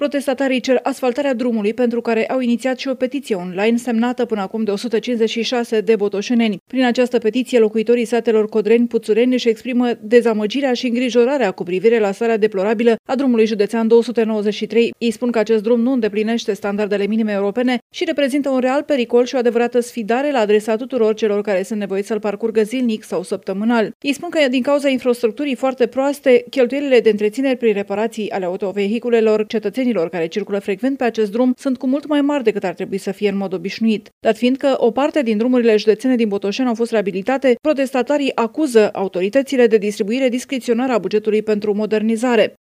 Protestatarii cer asfaltarea drumului, pentru care au inițiat și o petiție online semnată până acum de 156 de botoșeneni. Prin această petiție, locuitorii satelor Codreni, Puțureni își exprimă dezamăgirea și îngrijorarea cu privire la starea deplorabilă a drumului județean 293. Ei spun că acest drum nu îndeplinește standardele minime europene și reprezintă un real pericol și o adevărată sfidare la adresa tuturor celor care sunt nevoiți să-l parcurgă zilnic sau săptămânal. Ei spun că din cauza infrastructurii foarte proaste, cheltuielile de întreținere prin reparații ale autovehiculelor cetățenilor care circulă frecvent pe acest drum sunt cu mult mai mari decât ar trebui să fie în mod obișnuit. Dat fiind că o parte din drumurile județene din Botoșani au fost reabilitate, protestatarii acuză autoritățile de distribuire discreționară a bugetului pentru modernizare.